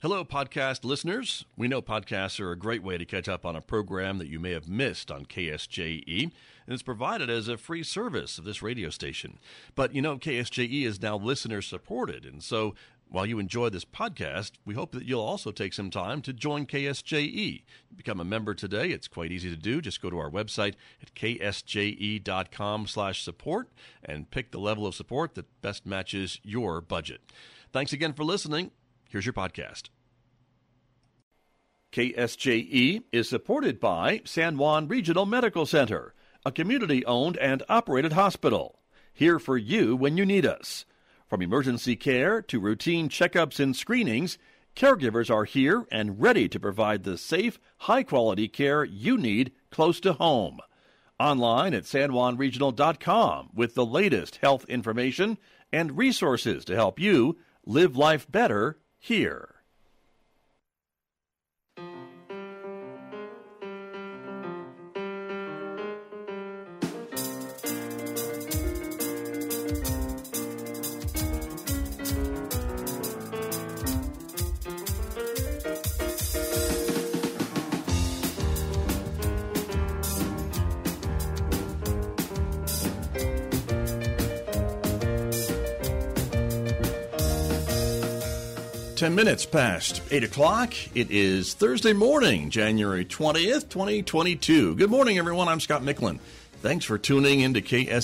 Hello, podcast listeners. We know podcasts are a great way to catch up on a program that you may have missed on KSJE, and it's provided as a free service of this radio station. But, KSJE is now listener-supported, and so while you enjoy this podcast, we hope that you'll also take some time to join KSJE. Become a member today. It's quite easy to do. Just go to our website at ksje.com/support and pick the level of support that best matches your budget. Thanks again for listening. Here's your podcast. KSJE is supported by San Juan Regional Medical Center, a community-owned and operated hospital. Here for you when you need us. From emergency care to routine checkups and screenings, caregivers are here and ready to provide the safe, high-quality care you need close to home. Online at sanjuanregional.com with the latest health information and resources to help you live life better here. 10 minutes past 8 o'clock. It is Thursday morning, January 20th, 2022. Good morning, everyone. I'm Scott Micklin. Thanks for tuning into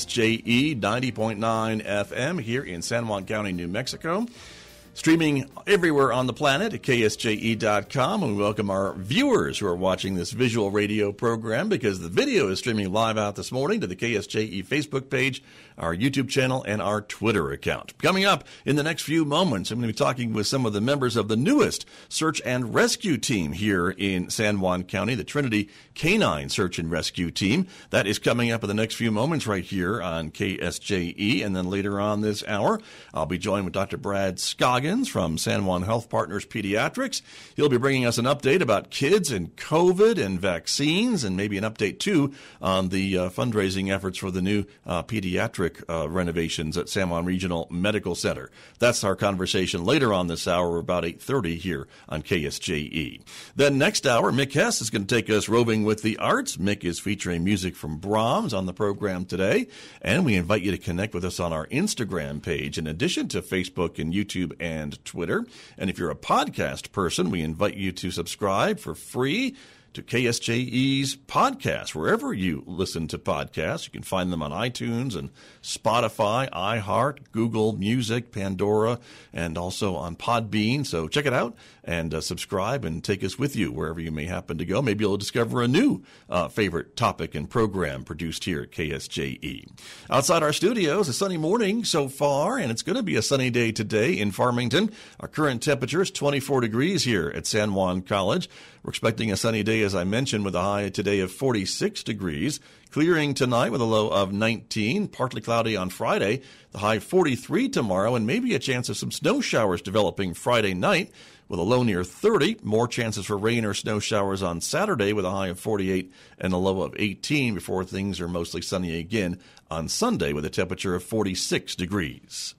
KSJE 90.9 FM here in San Juan County, New Mexico. Streaming everywhere on the planet at ksje.com. And we welcome our viewers who are watching this visual radio program because the video is streaming live out this morning to the KSJE Facebook page, our YouTube channel, and our Twitter account. Coming up in the next few moments, I'm going to be talking with some of the members of the newest search and rescue team here in San Juan County, the Trinity Canine Search and Rescue Team. That is coming up in the next few moments right here on KSJE. And then later on this hour, I'll be joined with Dr. Brad Scoggins from San Juan Health Partners Pediatrics. He'll be bringing us an update about kids and COVID and vaccines, and maybe an update, too, on the fundraising efforts for the new pediatric renovations at San Juan Regional Medical Center. That's our conversation later on this hour, about 8:30 here on KSJE. Then next hour, Mick Hess is going to take us roving with the arts. Mick is featuring music from Brahms on the program today, and we invite you to connect with us on our Instagram page, in addition to Facebook and YouTube and Twitter. And if you're a podcast person, we invite you to subscribe for free to KSJE's podcast. Wherever you listen to podcasts, you can find them on iTunes and Spotify, iHeart, Google Music, Pandora, and also on Podbean. So check it out and subscribe and take us with you wherever you may happen to go. Maybe you'll discover a new favorite topic and program produced here at KSJE. Outside our studios, a sunny morning so far, and it's going to be a sunny day today in Farmington. Our current temperature is 24 degrees here at San Juan College. We're expecting a sunny day, as I mentioned, with a high today of 46 degrees. Clearing tonight with a low of 19. Partly cloudy on Friday. The high 43 tomorrow, and maybe a chance of some snow showers developing Friday night with a low near 30. More chances for rain or snow showers on Saturday with a high of 48 and a low of 18 before things are mostly sunny again on Sunday with a temperature of 46 degrees.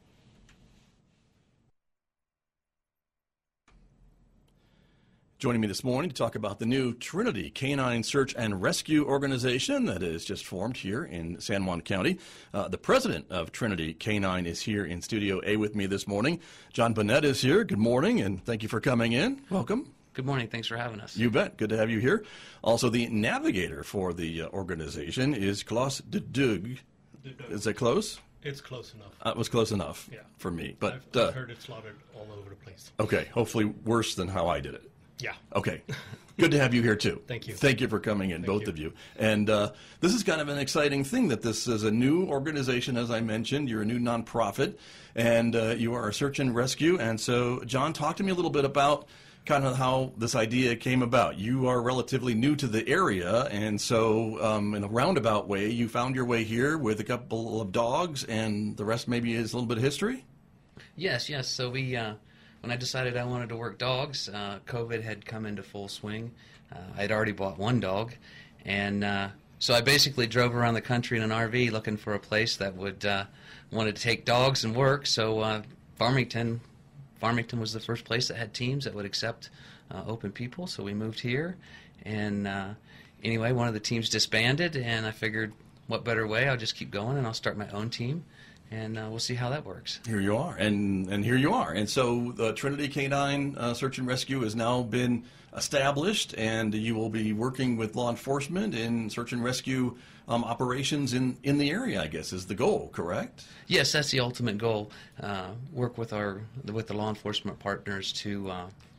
Joining me this morning to talk about the new Trinity Canine Search and Rescue Organization that is just formed here in San Juan County. The president of Trinity Canine is here in Studio A with me this morning. John Burnett is here. Good morning, and thank you for coming in. Welcome. Good morning. Thanks for having us. You bet. Good to have you here. Also, the navigator for the organization is Klaus de Dug. Is that close? It's close enough. It was close enough for me. But I've heard it slaughtered all over the place. Okay. Hopefully worse than how I did it. Yeah. Okay. Good to have you here, too. Thank you. Thank you for coming in, both of you. And this is kind of an exciting thing that this is a new organization, as I mentioned. You're a new nonprofit, and you are a search and rescue. And so, John, talk to me a little bit about kind of how this idea came about. You are relatively new to the area, and so in a roundabout way, you found your way here with a couple of dogs, and the rest maybe is a little bit of history? Yes. So we... When I decided I wanted to work dogs, COVID had come into full swing. I had already bought one dog, and so I basically drove around the country in an RV looking for a place that would wanted to take dogs and work. So Farmington Farmington was the first place that had teams that would accept open people, so we moved here. And anyway, one of the teams disbanded, and I figured, what better way? I'll just keep going, and I'll start my own team, and we'll see how that works. Here you are, and here you are. And so the Trinity Canine Search and Rescue has now been established, and you will be working with law enforcement in search and rescue operations in the area, I guess, is the goal, correct? Yes, that's the ultimate goal. Work with the law enforcement partners to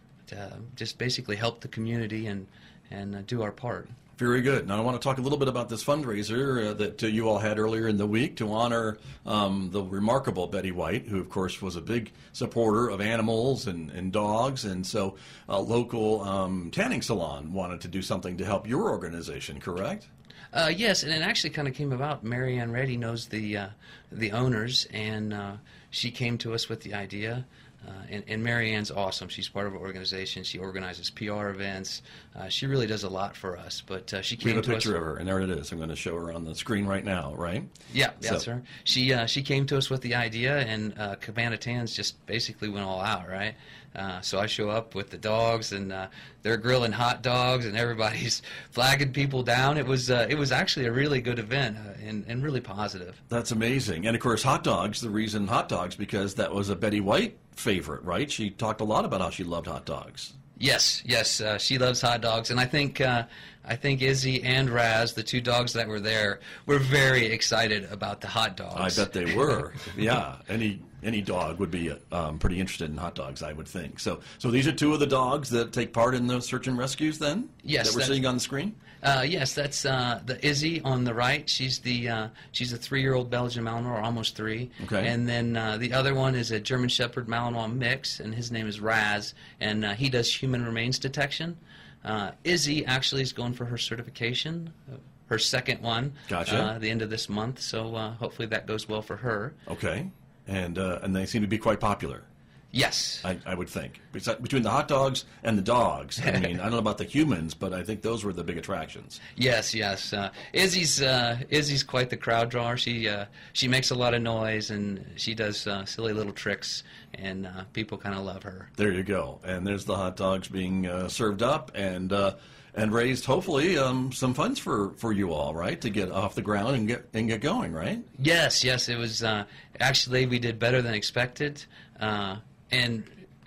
just basically help the community and do our part. Very good. Now I want to talk a little bit about this fundraiser that you all had earlier in the week to honor the remarkable Betty White, who of course was a big supporter of animals and dogs, and so a local tanning salon wanted to do something to help your organization, correct? Yes, and it actually kind of came about. Marianne Reddy knows the owners, and she came to us with the idea. And Marianne's awesome. She's part of our organization. She organizes PR events. She really does a lot for us. But she came to us. We have a picture of her, and there it is. I'm going to show her on the screen right now, right? Yeah, that's her. She came to us with the idea, and Cabana Tans just basically went all out, right? So I show up with the dogs, and they're grilling hot dogs, and everybody's flagging people down. It was actually a really good event and really positive. That's amazing. And of course, hot dogs. The reason hot dogs because that was a Betty White favorite, right? She talked a lot about how she loved hot dogs. Yes, she loves hot dogs, and I think Izzy and Raz, the two dogs that were there, were very excited about the hot dogs. I bet they were. Yeah, any dog would be pretty interested in hot dogs, I would think. So these are two of the dogs that take part in the search and rescues, then? Yes, that we're seeing on the screen. Yes, that's the Izzy on the right. She's a 3-year-old Belgian Malinois, or almost 3. Okay. And then the other one is a German Shepherd Malinois mix, and his name is Raz, and he does human remains detection. Izzy actually is going for her certification, her second one. Gotcha. At the end of this month, so hopefully that goes well for her. Okay. And they seem to be quite popular. Yes. I would think. Between the hot dogs and the dogs. I mean, I don't know about the humans, but I think those were the big attractions. Yes. Izzy's quite the crowd drawer. She makes a lot of noise, and she does silly little tricks, and people kind of love her. There you go. And there's the hot dogs being served up and raised, hopefully, some funds for you all, right, to get off the ground and get going, right? Yes. It was actually, we did better than expected. And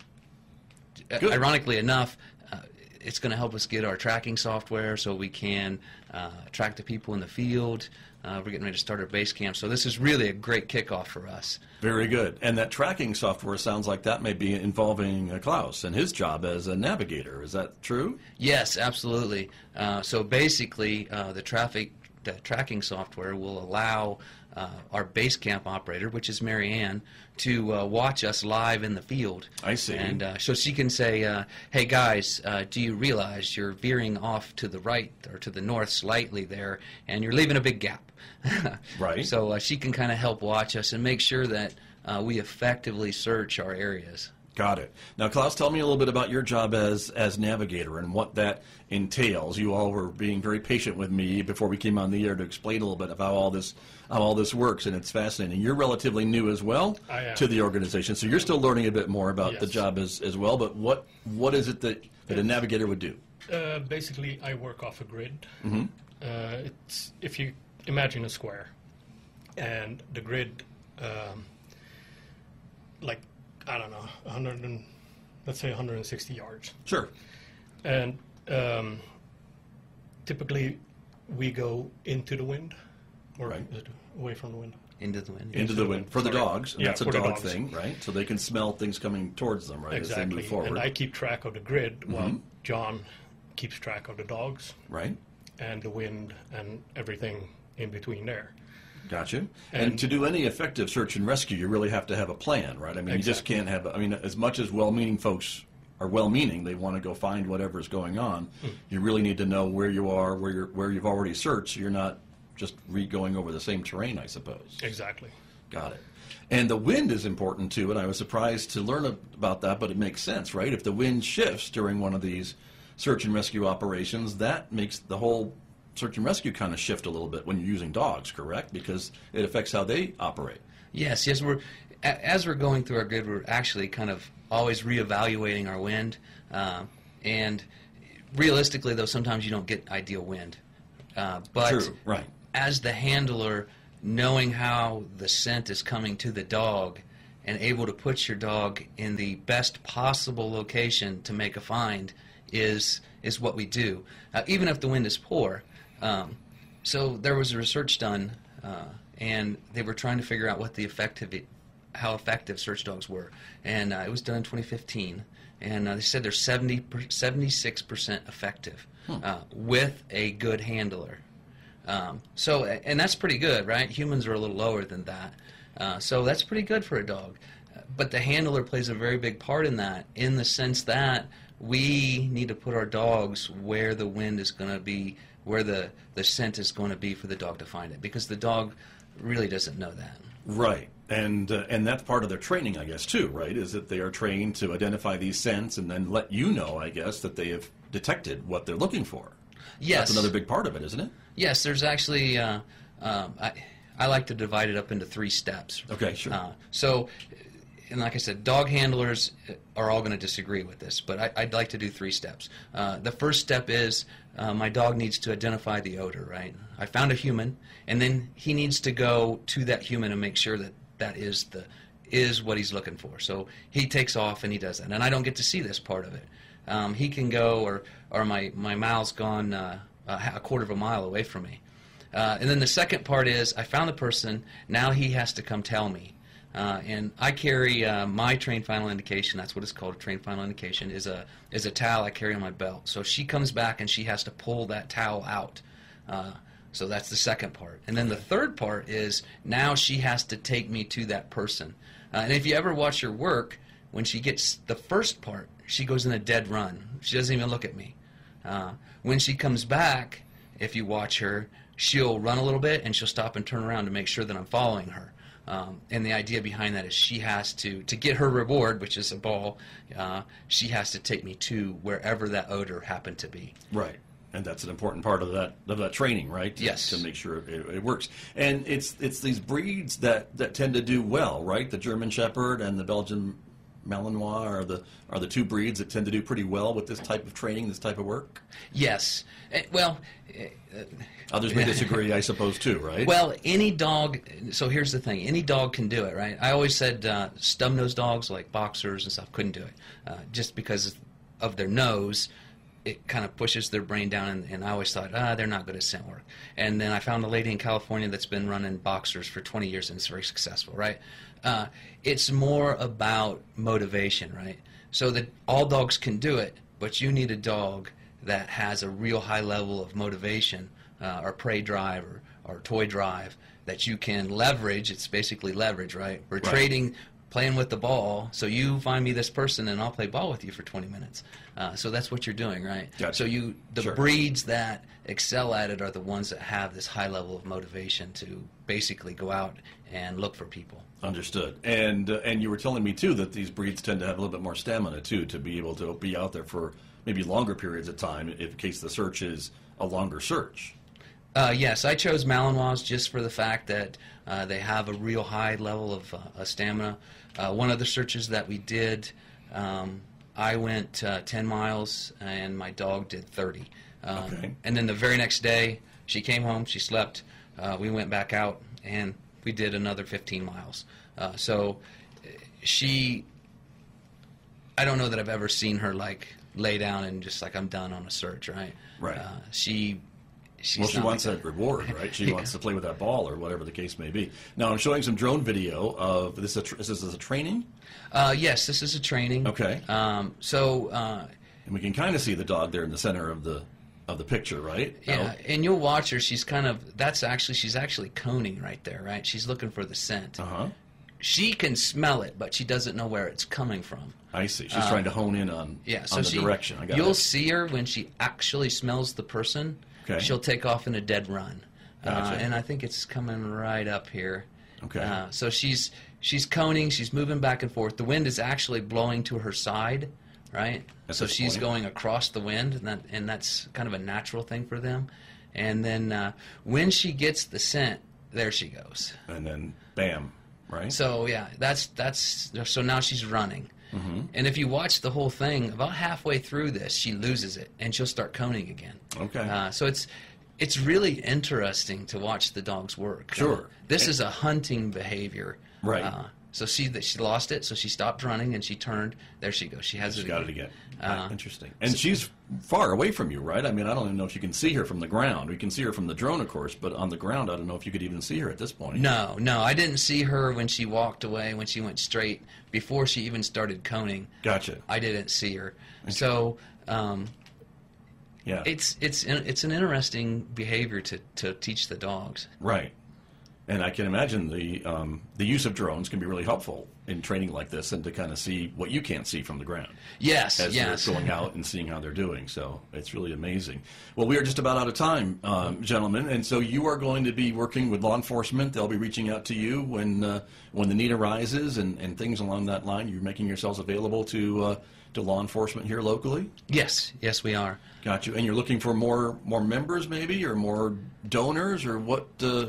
Good. Ironically enough, it's going to help us get our tracking software so we can track the people in the field. We're getting ready to start our base camp. So this is really a great kickoff for us. Very good. And that tracking software sounds like that may be involving Klaus and his job as a navigator. Is that true? Yes, absolutely. So basically, the tracking software will allow our base camp operator, which is Marianne, to watch us live in the field. I see. And so she can say, hey guys, do you realize you're veering off to the right or to the north slightly there, and you're leaving a big gap? Right. So she can kind of help watch us and make sure that we effectively search our areas. Got it. Now, Klaus, tell me a little bit about your job as navigator and what that entails. You all were being very patient with me before we came on the air to explain a little bit of how all this works, and it's fascinating. You're relatively new as well to the organization, so you're still learning a bit more about the job as well. But what is it that a navigator would do? Basically, I work off a grid. Mm-hmm. It's, if you imagine a square, and the grid, I don't know, let's say 160 yards. Sure. And typically we go into the wind, or Right. is it away from the wind? Into the wind. Into the wind. For the Sorry. dogs. And Yeah, that's a for the dog dogs. thing, right? So they can smell things coming towards them, right, as they Exactly. move forward. And I keep track of the grid while Mhm. John keeps track of the dogs Right? and the wind and everything in between there. Gotcha. And And- to do any effective search and rescue, you really have to have a plan, right? I mean, you just Exactly. can't have, as much as well-meaning folks are well-meaning, they want to go find whatever's going on. You really need to know where you are, where you've already searched, so you're not just going over the same terrain, I suppose. Exactly. Got it. And the wind is important too, and I was surprised to learn about that, but it makes sense, right? If the wind shifts during one of these search and rescue operations, that makes the whole search and rescue kind of shift a little bit when you're using dogs, correct? Because it affects how they operate. Yes. As we're going through our grid, we're actually kind of always reevaluating our wind. And realistically, though, sometimes you don't get ideal wind. But True, right. as the handler, knowing how the scent is coming to the dog and able to put your dog in the best possible location to make a find is what we do, even if the wind is poor. So there was research done, and they were trying to figure out what how effective search dogs were, and it was done in 2015, and they said they're 76% effective with a good handler. So, and that's pretty good, right? Humans are a little lower than that. So that's pretty good for a dog. But the handler plays a very big part in that, in the sense that we need to put our dogs where the wind is going to be, where the scent is going to be for the dog to find it, because the dog really doesn't know that. Right. And that's part of their training, I guess, too, right? Is that they are trained to identify these scents and then let you know, I guess, that they have detected what they're looking for. Yes. That's another big part of it, isn't it? Yes, there's actually, I like to divide it up into 3 steps. Okay, sure. And like I said, dog handlers are all going to disagree with this, but I'd like to do 3 steps. The first step is my dog needs to identify the odor, right? I found a human, and then he needs to go to that human and make sure that that is what he's looking for. So he takes off and he does that, and I don't get to see this part of it. He can go, or my mal's gone a quarter of a mile away from me. And then the second part is I found the person, now he has to come tell me. And I carry my trained final indication. That's what it's called. A trained final indication is a towel I carry on my belt. So she comes back and she has to pull that towel out. So that's the second part. And then the third part is now she has to take me to that person. And if you ever watch her work, when she gets the first part, she goes in a dead run. She doesn't even look at me. When she comes back, if you watch her, she'll run a little bit and she'll stop and turn around to make sure that I'm following her. And the idea behind that is she has to get her reward, which is a ball, she has to take me to wherever that odor happened to be. Right. And that's an important part of that training, right? Yes. To make sure it works. And it's these breeds that tend to do well, right? The German Shepherd and the Belgian Malinois are the 2 breeds that tend to do pretty well with this type of training, this type of work? Yes. Well... Others may disagree, I suppose, too, right? Well, any dog... So here's the thing. Any dog can do it, right? I always said stub-nosed dogs like boxers and stuff couldn't do it. Just because of their nose, it kind of pushes their brain down, and I always thought, they're not good at scent work. And then I found a lady in California that's been running boxers for 20 years, and it's very successful, right? It's more about motivation, right? So that all dogs can do it, but you need a dog that has a real high level of motivation, or prey drive, or toy drive, that you can leverage. It's basically leverage, right? We're trading, playing with the ball, so you find me this person and I'll play ball with you for 20 minutes. So that's what you're doing, right? Gotcha. So the breeds that excel at it are the ones that have this high level of motivation to basically go out and look for people. Understood. And you were telling me, too, that these breeds tend to have a little bit more stamina, too, to be able to be out there for maybe longer periods of time in case the search is a longer search. Yes, I chose Malinois just for the fact that they have a real high level of stamina. One of the searches that we did, I went 10 miles and my dog did 30. Okay. And then the very next day, she came home, she slept, we went back out, and we did another 15 miles. So I don't know that I've ever seen her lay down and just I'm done on a search, right? Right. She wants that reward, right? She wants to play with that ball or whatever the case may be. Now, I'm showing some drone video of this. Is this a training? Yes, this is a training. Okay. And we can kind of see the dog there in the center of the picture, right? Yeah, and you'll watch her. She's she's actually coning right there, right? She's looking for the scent. Uh-huh. She can smell it, but she doesn't know where it's coming from. I see. She's trying to hone in on the direction. I got you'll it. see her when she actually smells the person. Okay. She'll take off in a dead run. Gotcha. And I think it's coming right up here. Okay. So she's coning. She's moving back and forth. The wind is actually blowing to her side, right? So she's going across the wind, and that's kind of a natural thing for them. And then when she gets the scent, there she goes. And then, bam, right? So yeah, that's so now she's running. And if you watch the whole thing, about halfway through this, she loses it, and she'll start coning again. Okay. So it's really interesting to watch the dogs work. Sure. This is a hunting behavior. Right. So she lost it, so she stopped running and she turned. There she goes. She has it. She got it again. again. Interesting. And she's far away from you, right? I mean, I don't even know if you can see her from the ground. We can see her from the drone, of course, but on the ground, I don't know if you could even see her at this point. No, I didn't see her when she walked away, when she went straight, before she even started coning. Gotcha. I didn't see her. So yeah, it's an interesting behavior to teach the dogs. Right. And I can imagine the use of drones can be really helpful in training like this, and to kind of see what you can't see from the ground. Yes, as they're going out and seeing how they're doing. So it's really amazing. Well, we are just about out of time, gentlemen, and so you are going to be working with law enforcement. They'll be reaching out to you when the need arises and things along that line. You're making yourselves available to law enforcement here locally? Yes, we are. Got you. And you're looking for more members, maybe, or more donors, or what?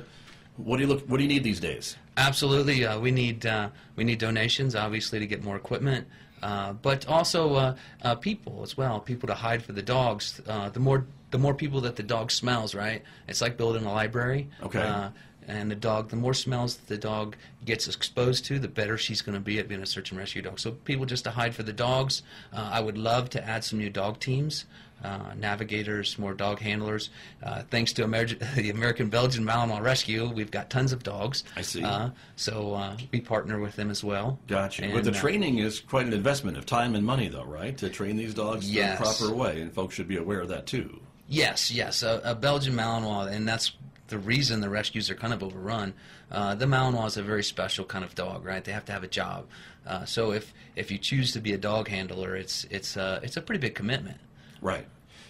What do you need these days? Absolutely, we need donations, obviously, to get more equipment, but also people as well. People to hide for the dogs. The more people that the dog smells, right? It's like building a library. Okay. And the more smells the dog gets exposed to, the better she's going to be at being a search and rescue dog. So people just to hide for the dogs. I would love to add some new dog teams, navigators, more dog handlers. Thanks to the American Belgian Malinois Rescue, we've got tons of dogs. I see. So we partner with them as well. Gotcha. But the training is quite an investment of time and money, though, right? To train these dogs the proper way, and folks should be aware of that too. Yes. A Belgian Malinois, and that's the reason the rescues are kind of overrun. The Malinois is a very special kind of dog, right? They have to have a job. So if you choose to be a dog handler, it's a pretty big commitment. Right.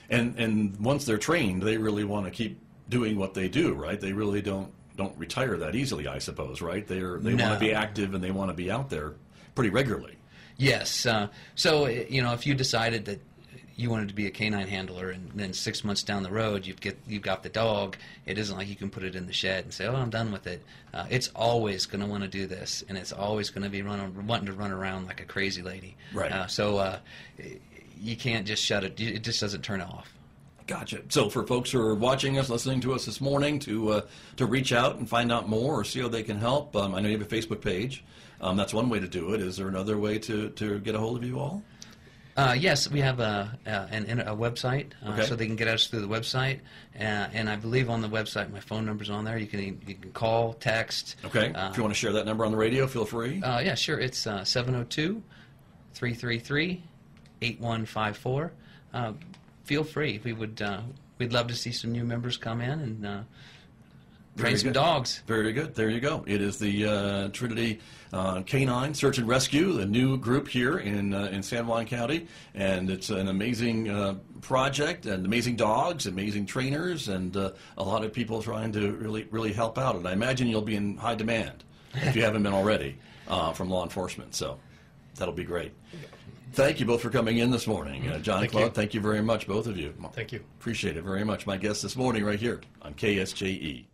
And once they're trained, they really want to keep doing what they do, right? They really don't retire that easily, I suppose, right? They want to be active, and they want to be out there pretty regularly. Yes. So if you decided that you wanted to be a canine handler, and then 6 months down the road you've got the dog, it isn't like you can put it in the shed and say, oh, I'm done with it. It's always going to want to do this, and it's always going to be wanting to run around like a crazy lady. Right. So you can't just shut it. It just doesn't turn off. Gotcha. So for folks who are watching us, listening to us this morning, to reach out and find out more or see how they can help, I know you have a Facebook page. That's one way to do it. Is there another way to get a hold of you all? Yes, we have a website, so they can get us through the website, and I believe on the website my phone number's on there. You can call, text. Okay. If you want to share that number on the radio, feel free. Yeah, sure. It's 702-333-8154. Feel free. We'd love to see some new members come in and train some dogs. Very good. There you go. It is the Trinity Canine Search and Rescue, the new group here in San Juan County, and it's an amazing project, and amazing dogs, amazing trainers, and a lot of people trying to really help out. And I imagine you'll be in high demand if you haven't been already from law enforcement. So that'll be great. Thank you both for coming in this morning. John and Claude, thank you very much, both of you. Thank you. Appreciate it very much. My guest this morning right here on KSJE.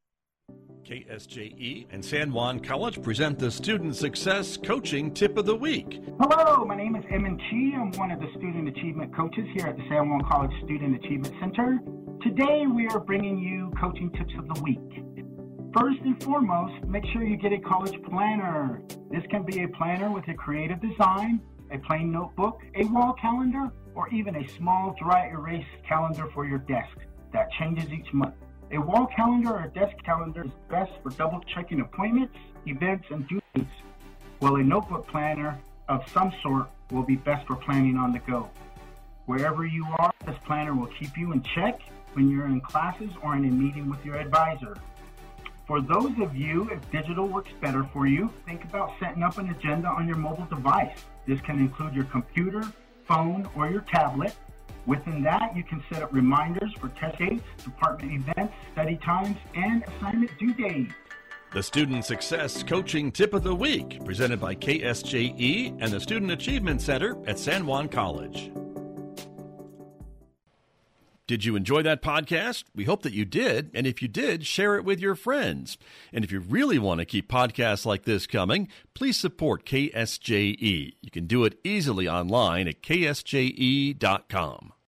KSJE and San Juan College present the Student Success Coaching Tip of the Week. Hello, my name is Emin Chi. I'm one of the Student Achievement Coaches here at the San Juan College Student Achievement Center. Today we are bringing you Coaching Tips of the Week. First and foremost, make sure you get a college planner. This can be a planner with a creative design, a plain notebook, a wall calendar, or even a small dry erase calendar for your desk that changes each month. A wall calendar or desk calendar is best for double-checking appointments, events, and due dates, while a notebook planner of some sort will be best for planning on the go. Wherever you are, this planner will keep you in check when you're in classes or in a meeting with your advisor. For those of you, if digital works better for you, think about setting up an agenda on your mobile device. This can include your computer, phone, or your tablet. Within that, you can set up reminders for test dates, department events, study times, and assignment due dates. The Student Success Coaching Tip of the Week, presented by KSJE and the Student Achievement Center at San Juan College. Did you enjoy that podcast? We hope that you did. And if you did, share it with your friends. And if you really want to keep podcasts like this coming, please support KSJE. You can do it easily online at ksje.com.